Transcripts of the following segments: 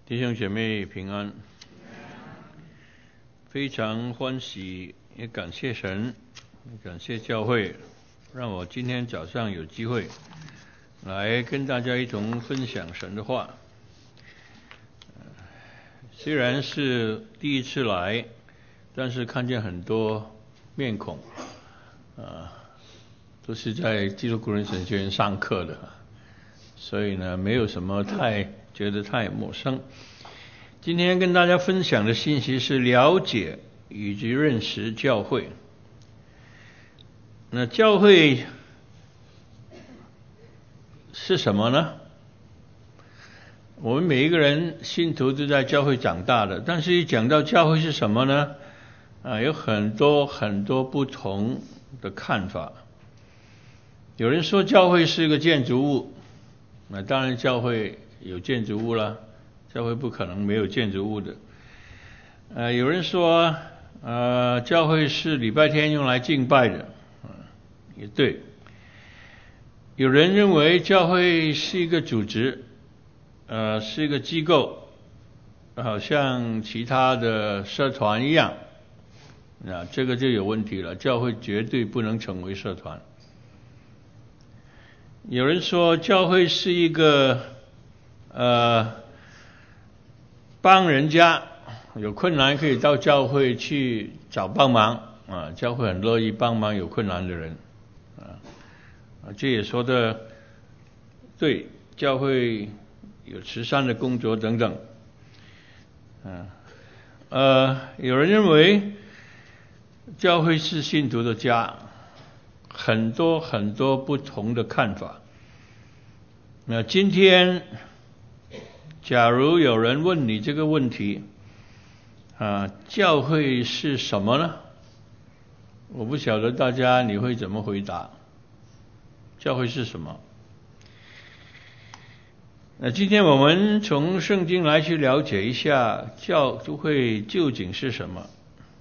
弟兄姐妹平安，非常欢喜，也感谢神，感谢教会，让我今天早上有机会来跟大家一同分享神的话。虽然是第一次来，但是看见很多面孔，都是在基督工人神学院上课的，所以呢，没有什么觉得太陌生。今天跟大家分享的信息是了解以及认识教会。那教会是什么呢？我们每一个人信徒都在教会长大的，但是一讲到教会是什么呢？有很多不同的看法。有人说教会是一个建筑物，那当然教会有建筑物啦，教会不可能没有建筑物的。有人说教会是礼拜天用来敬拜的，也对。有人认为教会是一个组织，是一个机构，好像其他的社团一样，这个就有问题了，教会绝对不能成为社团。有人说教会是一个帮人家有困难可以到教会去找帮忙教会很乐意帮忙有困难的人这也说的对，教会有慈善的工作等等有人认为教会是信徒的家，很多不同的看法。那今天假如有人问你这个问题教会是什么呢？我不晓得大家你会怎么回答。教会是什么？那今天我们从圣经来去了解一下教会究竟是什么。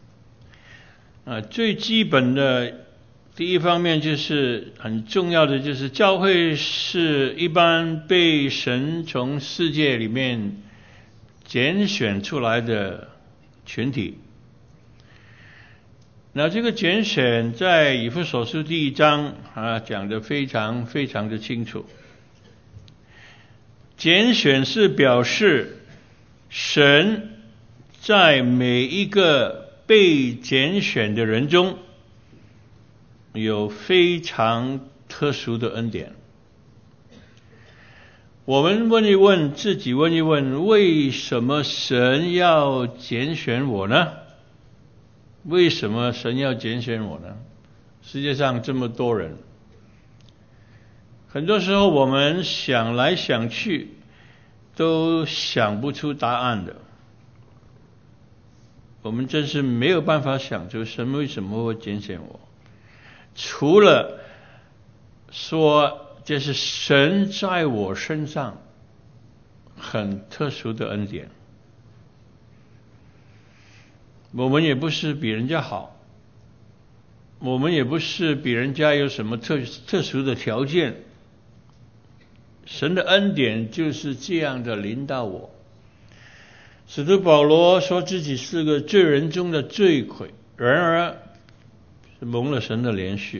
最基本的第一方面就是很重要的，就是教会是一般被神从世界里面拣选出来的群体。那这个拣选在以弗所书第1章讲得非常的清楚。拣选是表示神在每一个被拣选的人中有非常特殊的恩典。我们自己问一问，为什么神要拣选我呢？为什么神要拣选我呢？世界上这么多人，很多时候我们想来想去都想不出答案的。我们真是没有办法想出神为什么会拣选我，除了说这是神在我身上很特殊的恩典。我们也不是比人家好，我们也不是比人家有什么特殊的条件，神的恩典就是这样的临到我。使徒保罗说自己是个罪人中的罪魁，然而是蒙了神的怜恤。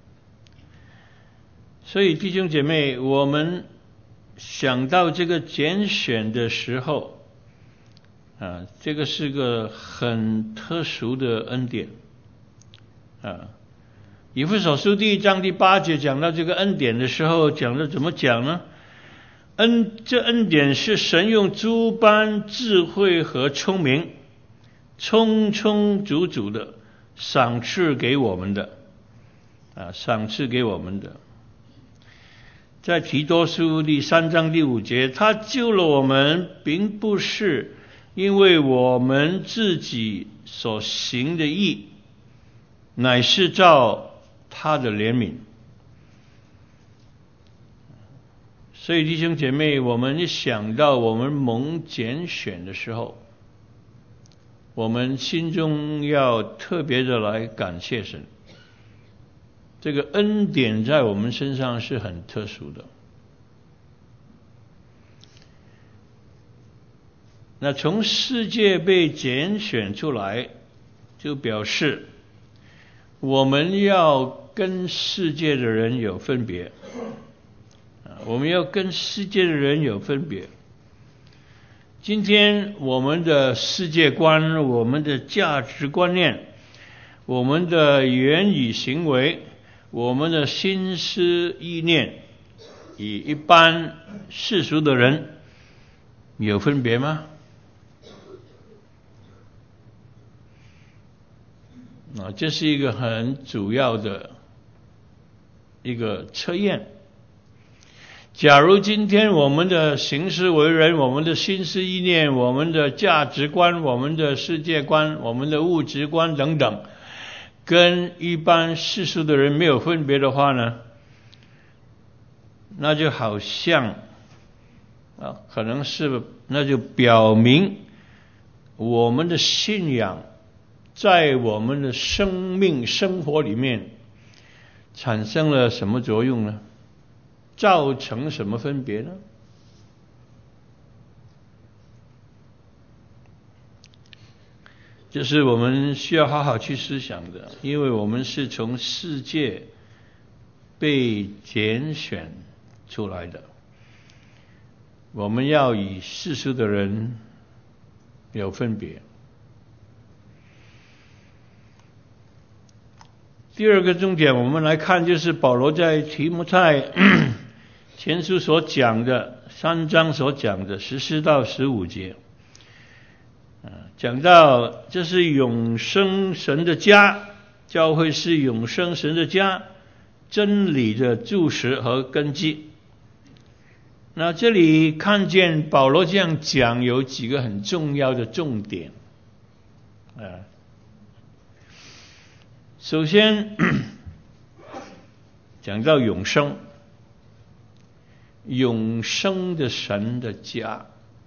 所以弟兄姐妹，我们想到这个拣选的时候这个是个很特殊的恩典以弗所书第1章第8节讲到这个恩典的时候，讲的怎么讲呢？这恩典是神用诸般智慧和聪明充足的赏赐给我们的在提多书第3章第5节，他救了我们，并不是因为我们自己所行的义，乃是照他的怜悯。所以弟兄姐妹，我们一想到我们蒙拣选的时候，我们心中要特别的来感谢神。这个恩典在我们身上是很特殊的。 那从世界被拣选出来，就表示我们要跟世界的人有分别，我们要跟世界的人有分别。今天我们的世界观、我们的价值观念、我们的言语行为、我们的心思意念，与一般世俗的人有分别吗？这是一个很主要的一个测验。假如今天我们的行事为人、我们的心思意念、我们的价值观、我们的世界观、我们的物质观等等，跟一般世俗的人没有分别的话呢，那就好像可能是那就表明我们的信仰在我们的生命生活里面产生了什么作用呢？造成什么分别呢？这是我们需要好好去思想的，因为我们是从世界被拣选出来的，我们要与世俗的人有分别。第二个重点，我们来看，就是保罗在提摩太前书所讲的3章所讲的14到15节，讲到这是永生神的家，教会是永生神的家，真理的柱石和根基。那这里看见保罗这样讲，有几个很重要的重点。首先讲到永生，永生的神的家。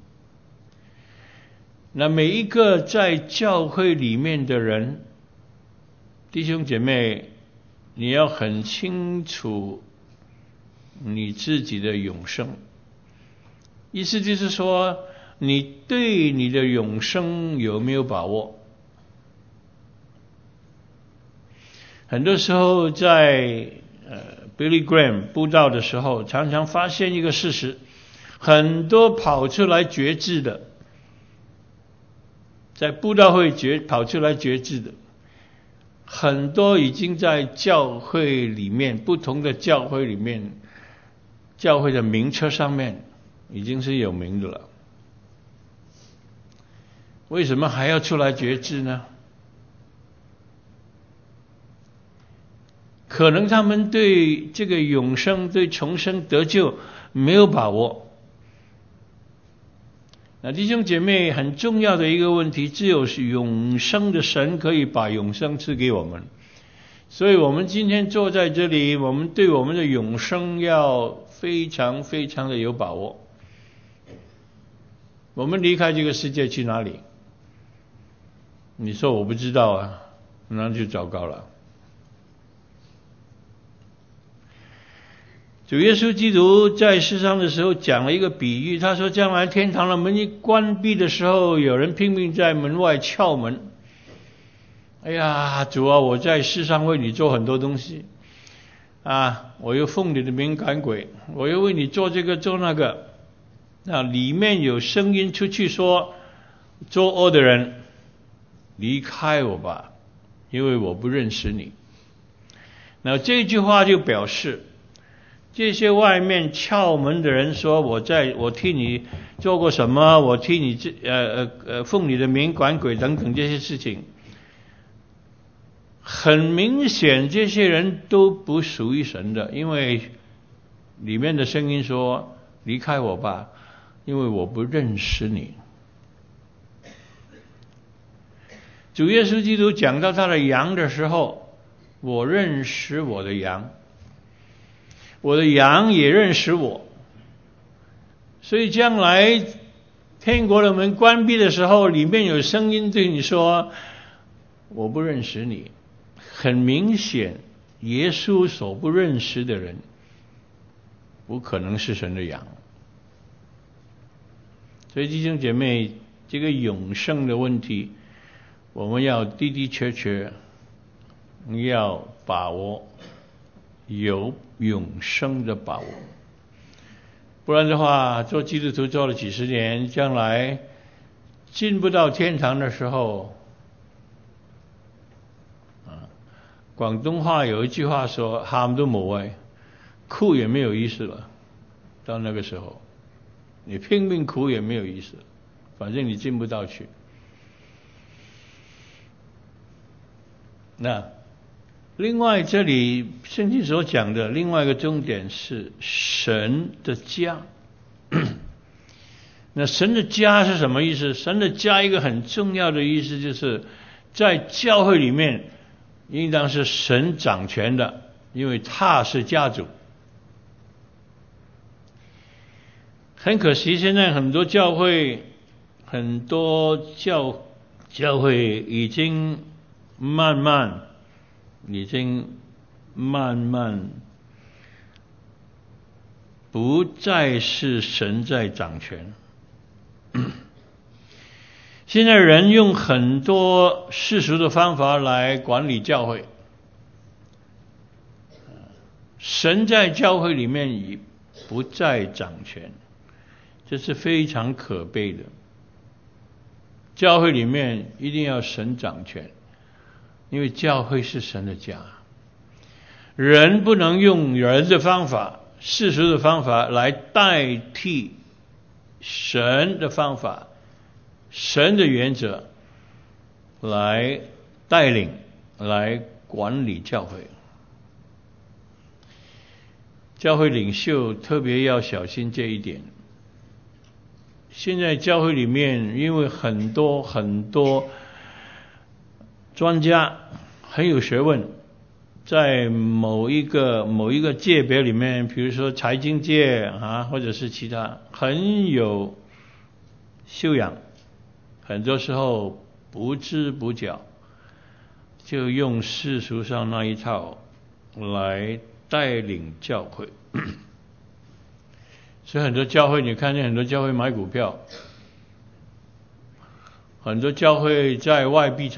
那每一个在教会里面的人，弟兄姐妹，你要很清楚你自己的永生。意思就是说，你对你的永生有没有把握？很多时候在Billy Graham 布道的时候，常常发现一个事实，很多跑出来决志的，在布道会跑出来决志的，很多已经在教会里面，不同的教会里面，教会的名册上面已经是有名的了。为什么还要出来决志呢？可能他们对这个永生、对重生得救没有把握。那弟兄姐妹，很重要的一个问题，只有是永生的神可以把永生赐给我们。所以我们今天坐在这里，我们对我们的永生要非常非常的有把握。我们离开这个世界去哪里？你说我不知道啊，那就糟糕了。主耶稣基督在世上的时候讲了一个比喻，他说将来天堂的门一关闭的时候，有人拼命在门外敲门。哎呀，主啊，我在世上为你做很多东西啊，我又奉你的名赶鬼，我又为你做这个做那个。那里面有声音出去说，作恶的人离开我吧，因为我不认识你。那这句话就表示，这些外面敲门的人说，我替你做过什么，我替你奉你的名赶鬼等等这些事情，很明显这些人都不属于神的，因为里面的声音说离开我吧，因为我不认识你。主耶稣基督讲到他的羊的时候，我认识我的羊，我的羊也认识我。所以将来天国的门关闭的时候，里面有声音对你说我不认识你。很明显，耶稣所不认识的人不可能是神的羊。所以弟兄姐妹， 这个永生的问题，我们要的的确确要把握，有永生的把握。不然的话，做基督徒做了几十年，将来进不到天堂的时候，广东话有一句话说，喊都冇谓，哭也没有意思了。到那个时候，你拼命哭也没有意思，反正你进不到去。那另外这里圣经所讲的另外一个重点是神的家。那神的家是什么意思？神的家一个很重要的意思就是在教会里面应当是神掌权的，因为他是家主。很可惜现在很多教会已经慢慢不再是神在掌权。现在人用很多世俗的方法来管理教会，神在教会里面已不再掌权，这是非常可悲的。教会里面一定要神掌权，因为教会是神的家，人不能用人的方法、世俗的方法来代替神的方法、神的原则来带领、来管理教会。教会领袖特别要小心这一点。现在教会里面，因为很多专家很有学问，在某一个界别里面，比如说财经界或者是其他，很有修养，很多时候不知不觉就用世俗上那一套来带领教会。所以很多教会，你看见很多教会买股票，很多教会在外币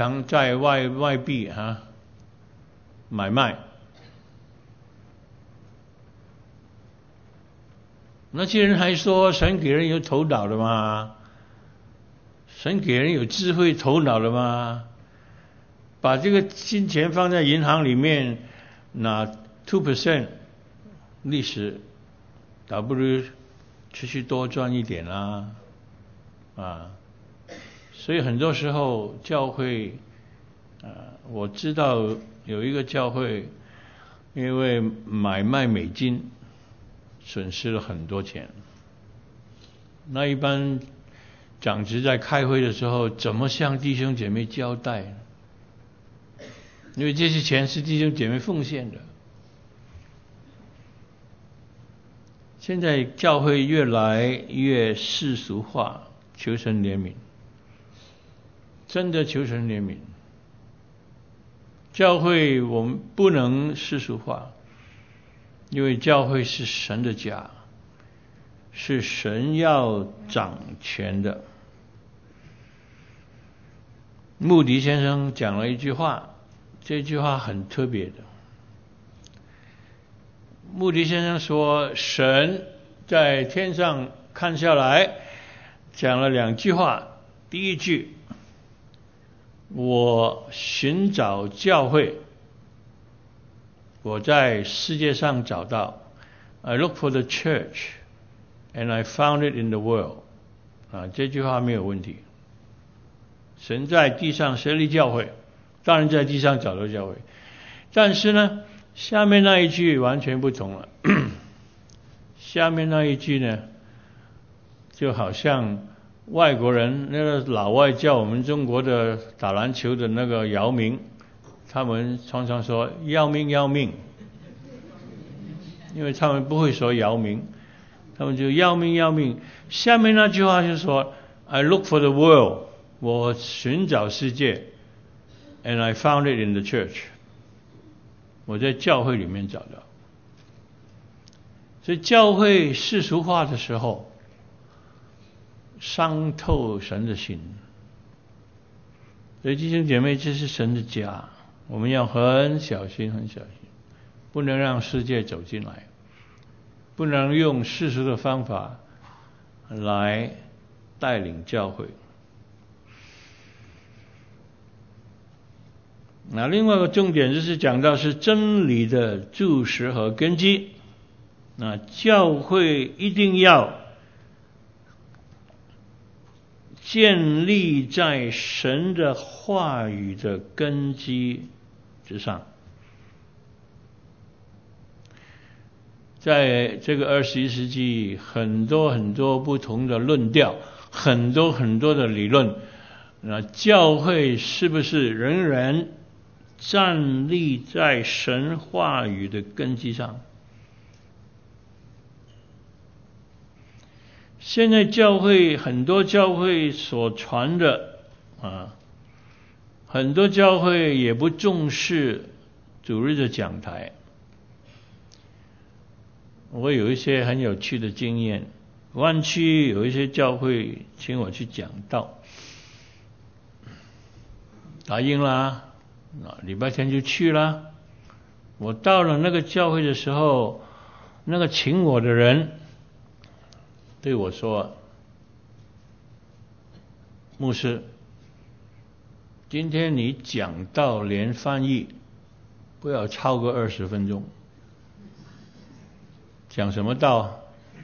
买卖，那些人还说神给人有头脑的吗？神给人有智慧头脑的吗？把这个金钱放在银行里面，拿 2% 利息，倒不如出去多赚一点啦，所以很多时候教会，我知道有一个教会，因为买卖美金损失了很多钱。那一般长职在开会的时候，怎么向弟兄姐妹交代呢？因为这些钱是弟兄姐妹奉献的。现在教会越来越世俗化，求神怜悯，真的求神怜悯。教会我们不能世俗化，因为教会是神的家，是神要掌权的。穆迪先生讲了一句话，这句话很特别的。穆迪先生说，神在天上看下来，讲了2句话。第一句，我寻找教会，我在世界上找到 I look for the church and I found it in the world。 这句话没有问题。神在地上设立教会，当然在地上找到教会。但是呢，下面那一句完全不同了。下面那一句呢，就好像外国人，那个老外叫我们中国的打篮球的那个姚明，他们常常说要命要命，因为他们不会说姚明，他们就要命要命。下面那句话就说 I look for the world， 我寻找世界 and I found it in the church， 我在教会里面找到。所以教会世俗化的时候， 伤透神的心。所以弟兄姐妹，这是神的家，我们要很小心很小心，不能让世界走进来，不能用世俗的方法来带领教会。那另外一个重点就是讲到是真理的柱石和根基。那教会一定要建立在神的话语的根基之上。在这个21世纪，很多不同的论调，很多的理论，那教会是不是仍然站立在神话语的根基上？现在很多教会所传的很多教会也不重视主日的讲台。我有一些很有趣的经验，湾区有一些教会请我去讲道，答应啦，礼拜天就去啦。我到了那个教会的时候，那个请我的人对我说：牧师，今天你讲道连翻译不要超过20分钟。讲什么道？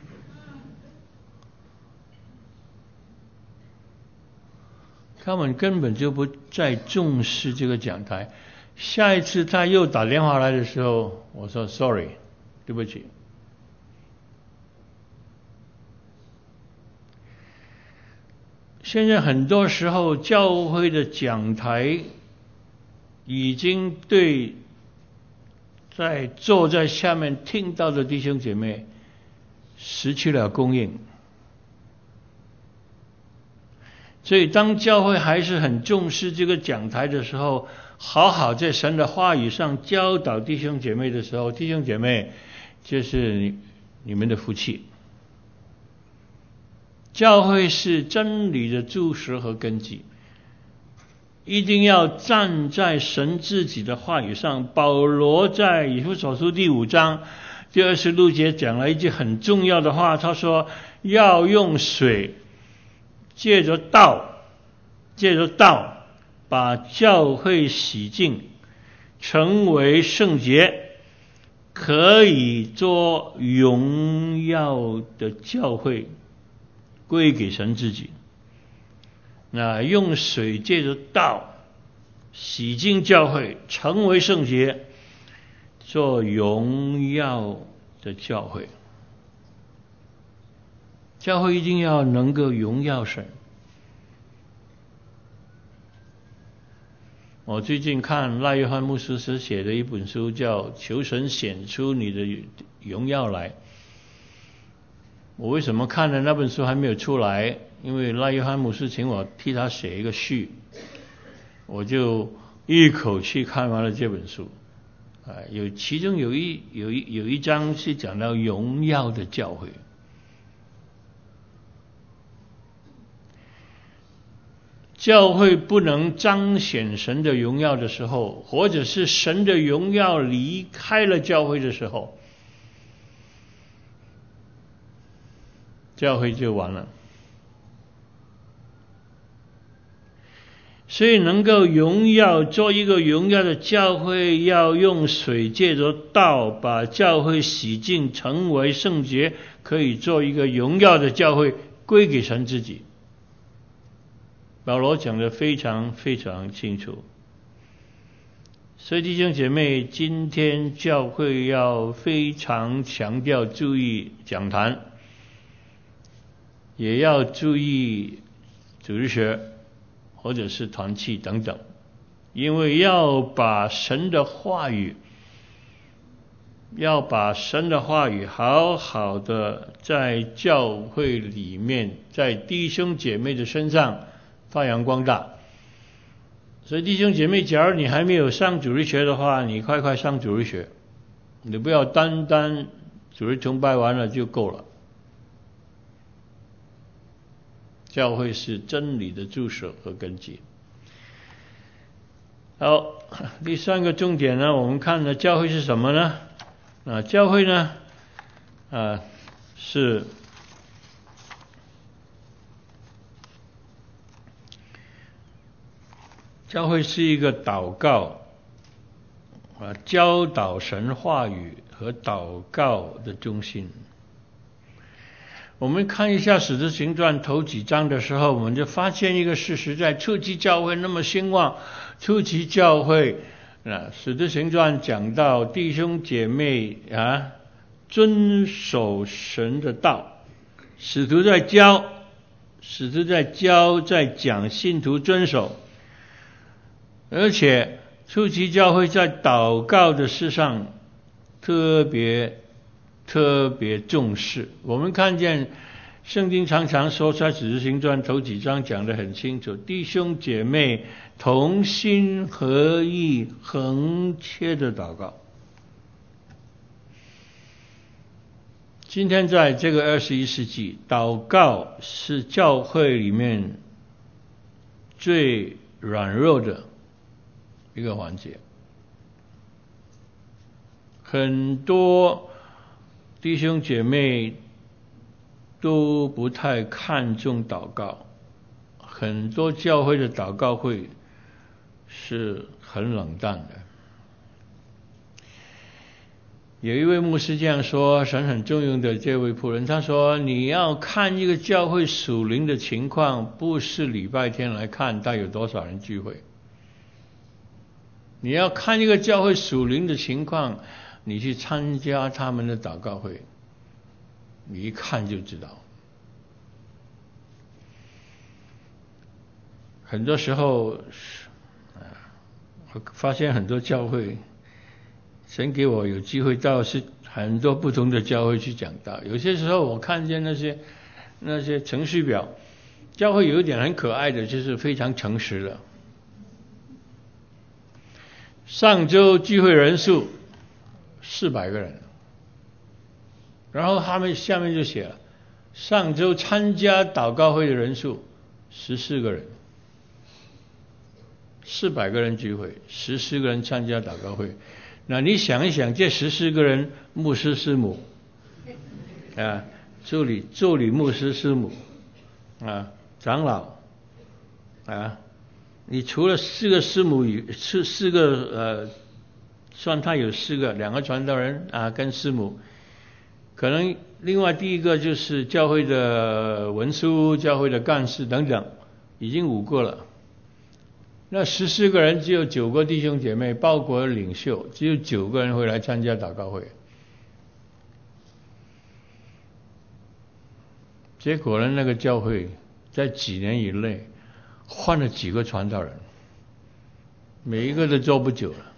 他们根本就不再重视这个讲台。下一次他又打电话来的时候，我说 sorry， 对不起。现在很多时候教会的讲台已经对坐在下面听到的弟兄姐妹失去了供应。所以当教会还是很重视这个讲台的时候，好好在神的话语上教导弟兄姐妹的时候，弟兄姐妹，这是你们的福气。教会是真理的柱石和根基，一定要站在神自己的话语上。保罗在以弗所书第5章第26节讲了一句很重要的话，他说要用水借着道把教会洗净，成为圣洁，可以做荣耀的教会，归给神自己。那用水借着道洗净教会，成为圣洁，做荣耀的教会。教会一定要能够荣耀神。我最近看赖约翰牧师所写的一本书，叫《求神显出你的荣耀来》。我为什么看了那本书还没有出来？因为赖约翰牧师请我替他写一个序，我就一口气看完了这本书。其中有一章是讲到荣耀的教会。教会不能彰显神的荣耀的时候，或者是神的荣耀离开了教会的时候，教会就完了。所以能够做一个荣耀的教会，要用水借着道把教会洗净，成为圣洁，可以做一个荣耀的教会，归给神自己。保罗讲得非常非常清楚。所以弟兄姐妹，今天教会要非常强调注意讲坛，也要注意主日学或者是团契等等，因为要把神的话语好好的在教会里面，在弟兄姐妹的身上发扬光大。所以弟兄姐妹，假如你还没有上主日学的话，你快上主日学，你不要单主日崇拜完了就够了。 教会是真理的助手和根基。好，第三个重点呢，我们看呢，教会是什么呢？教会呢，是教会是一个祷告教导神话语和祷告的中心。我们看一下《使徒行传》头几章的时候，我们就发现一个事实，在初期教会那么兴旺，初期教会《使徒行传》讲到弟兄姐妹遵守神的道，使徒在教，在讲，信徒遵守，而且初期教会在祷告的事上特别重视。我们看见圣经常常说，在使徒行传头几章讲得很清楚，弟兄姐妹同心合意恒切的祷告。今天在这个21世纪，祷告是教会里面最软弱的一个环节。很多弟兄姐妹都不太看重祷告，很多教会的祷告会是很冷淡的。有一位牧师这样说，神很重用的这位仆人，他说，你要看一个教会属灵的情况，不是礼拜天来看他有多少人聚会，你要看一个教会属灵的情况，你去参加他们的祷告会，你一看就知道。很多时候我发现很多教会，神给我有机会到是很多不同的教会去讲道，有些时候我看见那些程序表，教会有一点很可爱的，就是非常诚实的。上周聚会人数400个人，然后他们下面就写了，上周参加祷告会的人数14个人，400个人聚会，14个人参加祷告会。那你想一想，这14个人，牧师师母助理牧师师母长老你除了4个师母4个算他有4个，2个传道人跟师母，可能另外第一个就是教会的文书、教会的干事等等，已经5个了。那14个人只有9个弟兄姐妹，包括领袖，只有9个人会来参加祷告会。结果呢，那个教会在几年以内换了几个传道人，每一个都做不久了。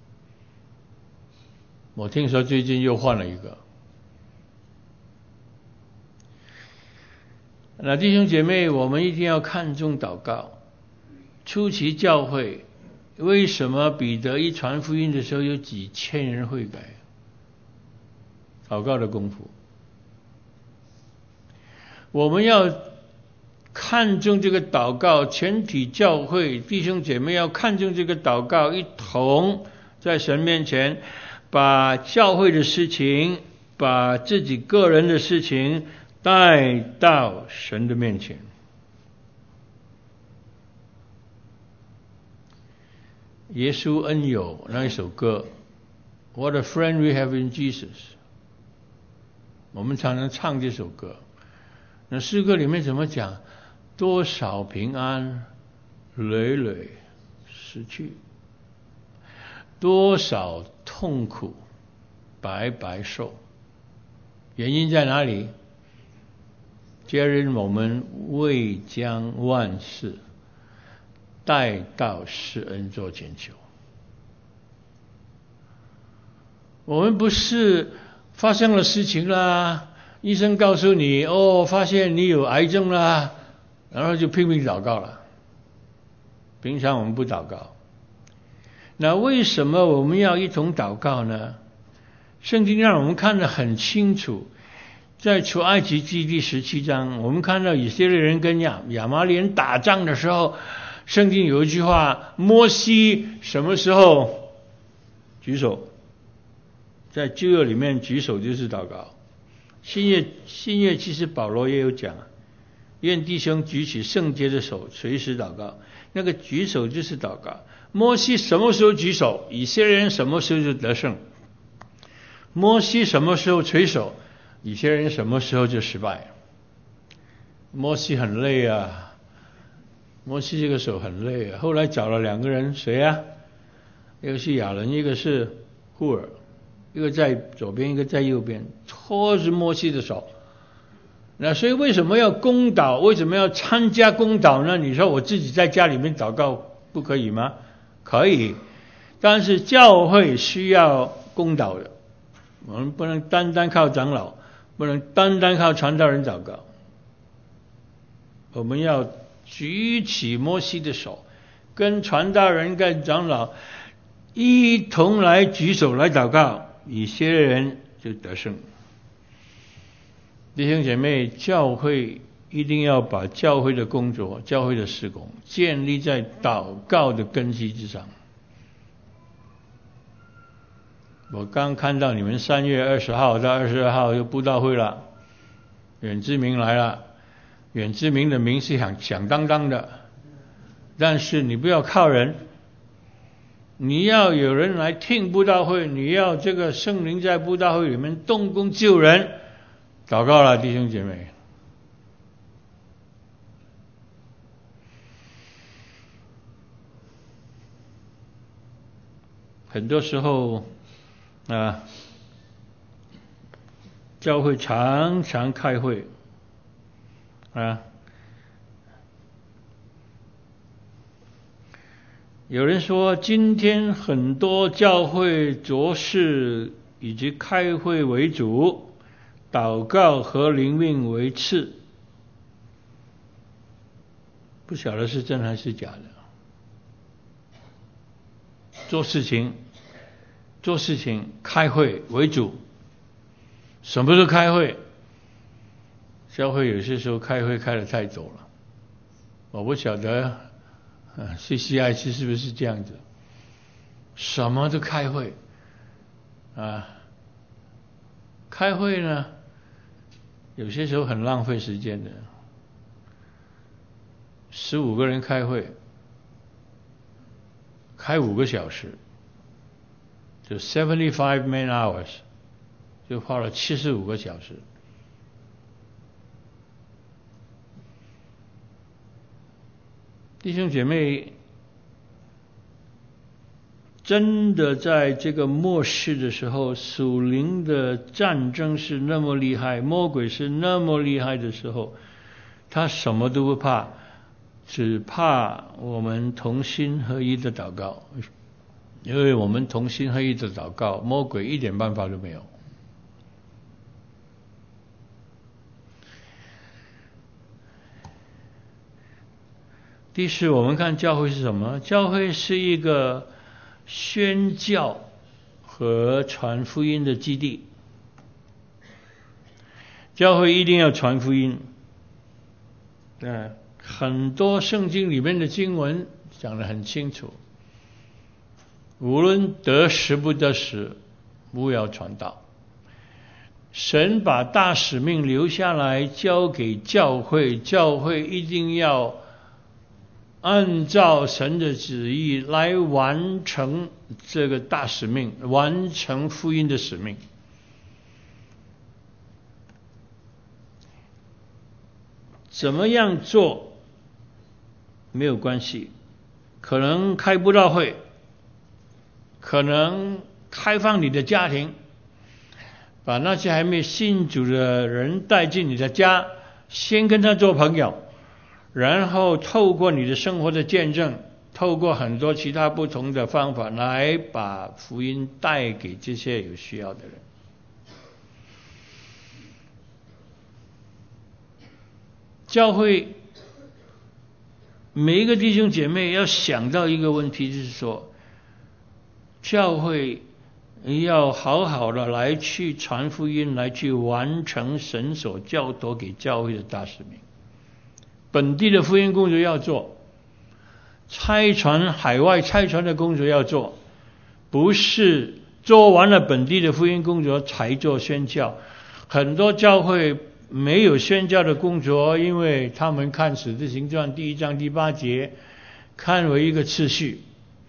我听说最近又换了一个。那弟兄姐妹，我们一定要看重祷告。初期教会为什么彼得一传福音的时候有几千人悔改？祷告的功夫。我们要看重这个祷告，全体教会弟兄姐妹要看重这个祷告，一同在神面前把教会的事情，把自己个人的事情带到神的面前。耶稣恩友那一首歌 What a friend we have in Jesus， 我们常常唱这首歌。那诗歌里面怎么讲？多少平安累累失去，多少痛苦白白受。原因在哪里？皆因我们未将万事带到施恩座前求。我们不是发生了事情啦，医生告诉你发现你有癌症啦，然后就拼命祷告了。平常我们不祷告。那为什么我们要一同祷告呢？圣经让我们看得很清楚， 在出埃及记第17章，我们看到以色列人跟亚玛力人打仗的时候，圣经有一句话：摩西什么时候举手？在旧约里面举手就是祷告。新约其实保罗也有讲，愿弟兄举起圣洁的手，随时祷告。那个举手就是祷告。摩西什么时候举手，以色列人什么时候就得胜。摩西什么时候垂手，以色列人什么时候就失败。摩西很累啊，摩西这个手很累啊。后来找了2个人，谁啊？一个是亚伦，一个是户尔，一个在左边，一个在右边，拖着摩西的手。那所以为什么要公祷？为什么要参加公祷呢？你说我自己在家里面祷告不可以吗？可以，但是教会需要公祷的，我们不能单单靠长老，不能单单靠传道人祷告。我们要举起摩西的手，跟传道人跟长老一同来举手来祷告，以色列人就得胜。弟兄姐妹，教会一定要把教会的工作、教会的事工建立在祷告的根基之上。我刚看到你们3月20号到22号又布道会了，远志明来了。远志明的名是响当当的，但是你不要靠人，你要有人来听布道会，你要这个圣灵在布道会里面动工救人。祷告了，弟兄姐妹。很多时候教会常常开会有人说今天很多教会着事以及开会为主，祷告和灵命为次，不晓得是真还是假的。做事情开会为主，什么都开会。教会有些时候开会开得太久了，我不晓得CCIC 是不是这样子，什么都开会开会呢有些时候很浪费时间的。15个人开会，开5个小时，就75 man hours， 就花了75个小时。弟兄姐妹，真的在这个末世的时候，属灵的战争是那么厉害，魔鬼是那么厉害的时候，他什么都不怕，只怕我们同心合一的祷告。因为我们同心合一的祷告，魔鬼一点办法都没有。第四，我们看教会是什么？教会是一个宣教和传福音的基地。教会一定要传福音。很多圣经里面的经文讲得很清楚，无论得时不得时，务要传道。神把大使命留下来交给教会，教会一定要按照神的旨意来完成这个大使命，完成福音的使命。怎么样做没有关系，可能开布道会，可能开放你的家庭，把那些还没信主的人带进你的家，先跟他做朋友，然后透过你的生活的见证，透过很多其他不同的方法来把福音带给这些有需要的人。教会每一个弟兄姐妹要想到一个问题，就是说教会要好好的来去传福音，来去完成神所交托给教会的大使命。本地的福音工作要做，差传海外差传的工作要做，不是做完了本地的福音工作才做宣教。很多教会没有宣教的工作，因为他们看使徒行传第1章第8节看为一个次序，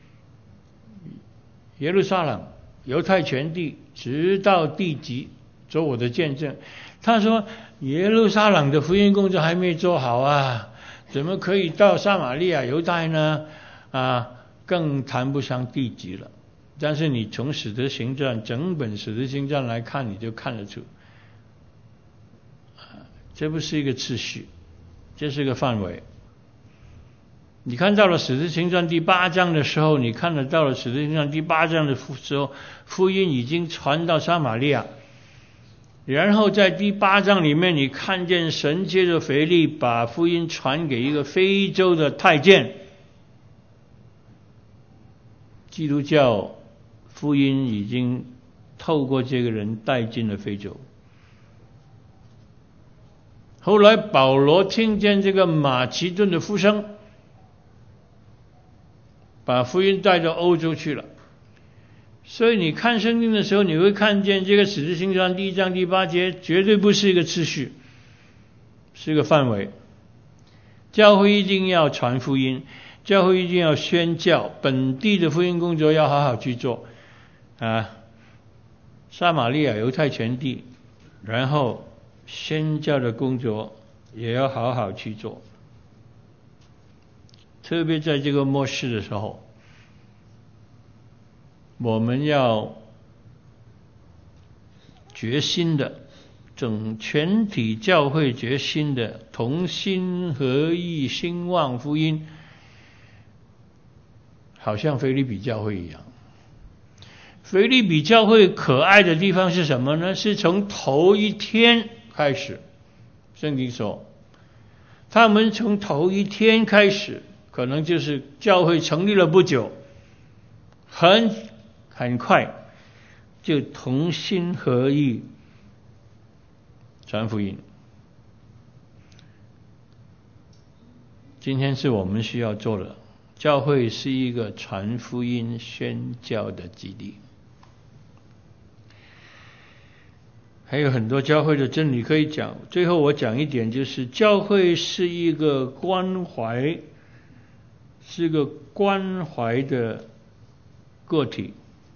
耶路撒冷犹太全地直到地极做我的见证。他说耶路撒冷的福音工作还没做好啊，怎么可以到撒玛利亚犹太呢？更谈不上地极了。但是你从使徒行传整本使徒行传来看，你就看得出，这不是一个次序，这是一个范围。你看到了使徒行传第8章的时候，你看得到了使徒行传第8章的时候，福音已经传到撒玛利亚。然后在第8章里面，你看见神借着腓力把福音传给一个非洲的太监，基督教福音已经透过这个人带进了非洲。后来保罗听见这个马其顿的呼声，把福音带到欧洲去了。所以你看圣经的时候，你会看见这个使徒行传第1章第8节绝对不是一个次序，是一个范围。教会一定要传福音，教会一定要宣教，本地的福音工作要好好去做撒玛利亚犹太全地，然后宣教的工作也要好好去做。特别在这个末世的时候，我们要决心的，整全体教会决心的，同心合意兴旺福音，好像腓立比教会一样。腓立比教会可爱的地方是什么呢？是从头一天开始，圣经说他们从头一天开始，可能就是教会成立了不久，很快就同心合意传福音。今天是我们需要做的，教会是一个传福音宣教的基地。还有很多教会的真理可以讲，最后我讲一点，就是教会是一个关怀，是个关怀的个体。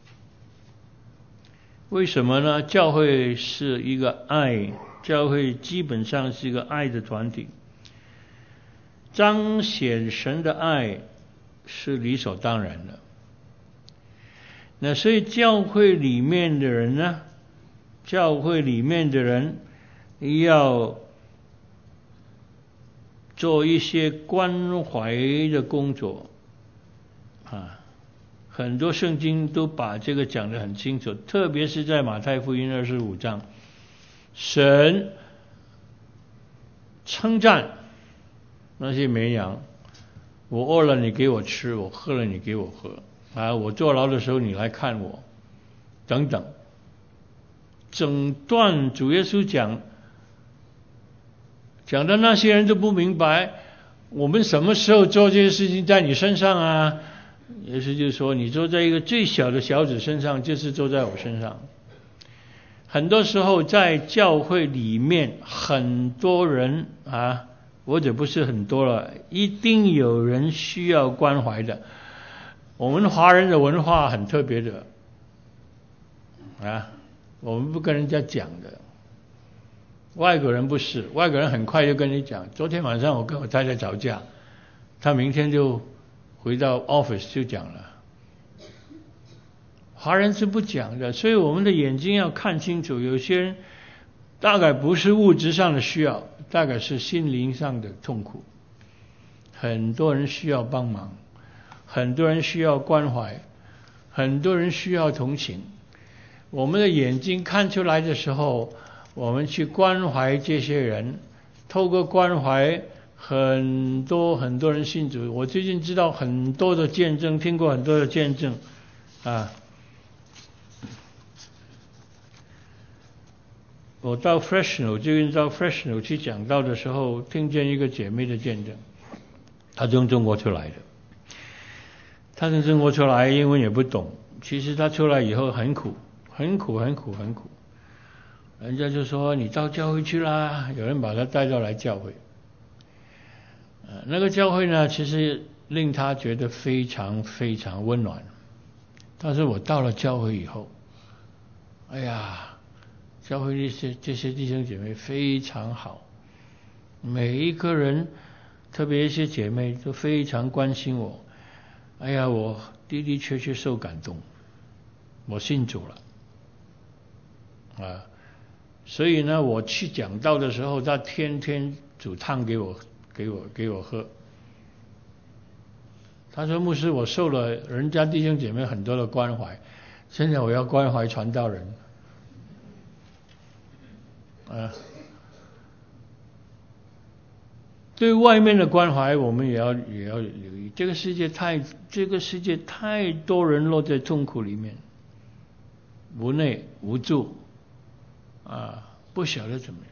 为什么呢？教会是一个爱，教会基本上是一个爱的团体，彰显神的爱是理所当然的。那所以教会里面的人呢，教会里面的人要做一些关怀的工作很多圣经都把这个讲得很清楚，特别是在马太福音25章，神称赞那些绵羊，我饿了你给我吃，我喝了你给我喝我坐牢的时候你来看我，等等。整段主耶稣讲的那些人都不明白，我们什么时候做这些事情在你身上啊？耶稣就说，你做在一个最小的小子身上，就是做在我身上。很多时候在教会里面，很多人或者不是很多了，一定有人需要关怀的。我们华人的文化很特别的我们不跟人家讲的，外国人不是，外国人很快就跟你讲，昨天晚上我跟我太太吵架，他明天就回到 office 就讲了。华人是不讲的，所以我们的眼睛要看清楚，有些人大概不是物质上的需要，大概是心灵上的痛苦。很多人需要帮忙，很多人需要关怀，很多人需要同情。我们的眼睛看出来的时候，我们去关怀这些人，透过关怀很多人信主。我最近知道很多的见证，听过很多的见证我到 Fresno 最近到 Fresno 去讲道的时候，听见一个姐妹的见证，她从中国出来的，她从中国出来，英文也不懂，其实她出来以后很苦，很苦，很苦，很苦。人家就说你到教会去啦，有人把她带到来教会。那个教会呢，其实令她觉得非常非常温暖。但是我到了教会以后，哎呀，教会这些弟兄姐妹非常好，每一个人，特别一些姐妹都非常关心我。哎呀，我的的确确受感动，我信主了啊！所以呢，我去讲道的时候，他天天煮汤给我喝。他说：“牧师，我受了人家弟兄姐妹很多的关怀，现在我要关怀传道人。”对外面的关怀，我们也要留意。这个世界太多人落在痛苦里面，无内无助不晓得怎么样。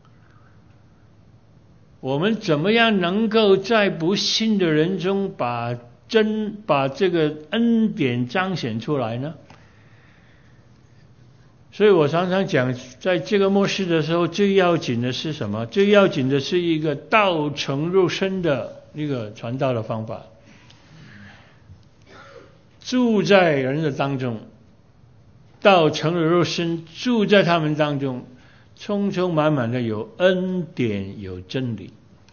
我们怎么样能够在不信的人中把这个恩典彰显出来呢？所以我常常讲，在这个末世的时候，最要紧的是什么？最要紧的是一个道成肉身的一个传道的方法，住在人的当中，道成了肉身，住在他们当中，充充满满的有恩典，有真理。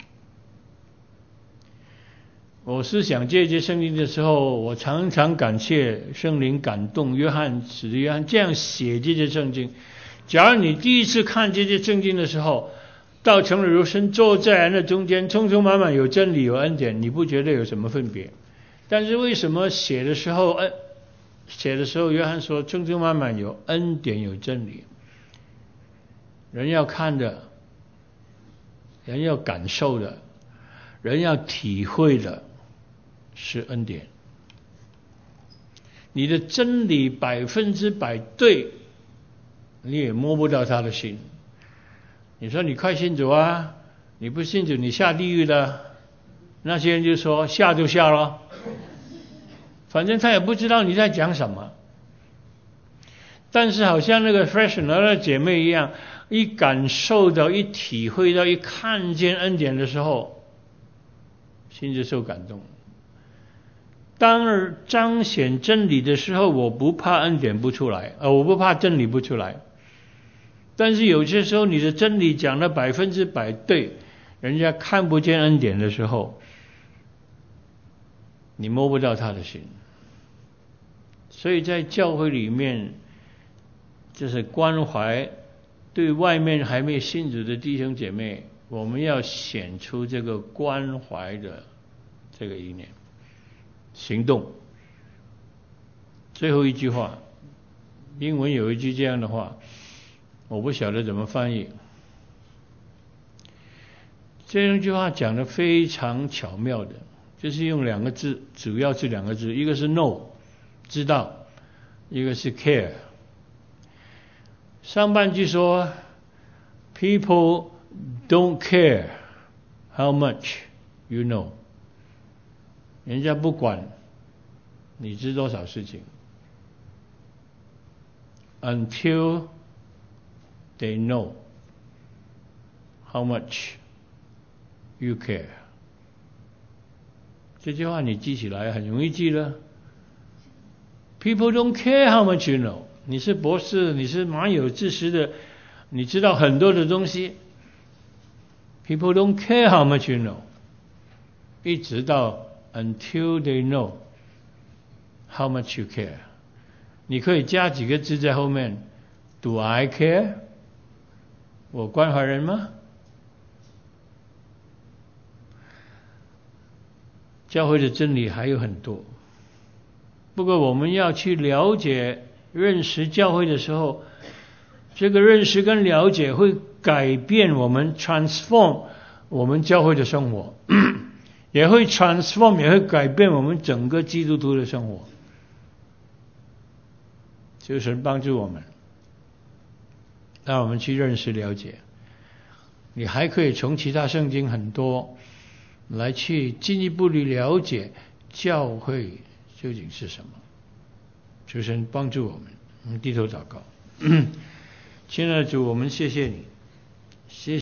我思想这些圣经的时候，我常常感谢圣灵感动使徒约翰这样写这些圣经。假如你第一次看这些圣经的时候，道成了肉身，坐在人的中间，充充满满有真理有恩典，你不觉得有什么分别？但是为什么写的时候约翰说充充满满有恩典有真理？人要看的，人要感受的，人要体会的是恩典。你的真理100%对，你也摸不到他的心。你说你快信主啊，你不信主你下地狱的，那些人就说下就下了，反正他也不知道你在讲什么。但是好像那个 Fresno 的姐妹一样，一感受到一体会到一看见恩典的时候，心就受感动。当彰显真理的时候，我不怕恩典不出来，我不怕真理不出来。但是有些时候你的真理讲的100%对，人家看不见恩典的时候，你摸不到他的心。所以在教会里面，就是关怀对外面还没信主的弟兄姐妹，我们要显出这个关怀的这个一面行动。最后一句话，英文有一句这样的话，我不晓得怎么翻译。这句话讲得非常巧妙的，就是用2个字，主要是2个字，一个是 know 知道，一个是 care。上半句说 People don't care how much you know， 人家不管你知多少事情 until they know how much you care。 这句话你记起来很容易记了。 People don't care how much you know， 你是博士，你是蛮有知识的，你知道很多的东西。 People don't care how much you know， 一直到 until they know how much you care。 你可以加几个字在后面， Do I care？ 我关怀人吗？教会的真理还有很多，不过我们要去了解认识教会的时候，这个认识跟了解会改变我们 transform 我们教会的生活也会 transform 也会改变我们整个基督徒的生活。求神帮助我们。 让我们去认识了解。你还可以从其他圣经很多来去进一步的了解教会究竟是什么。求神帮助我们低头祷告。亲爱的主，我们谢谢你，谢谢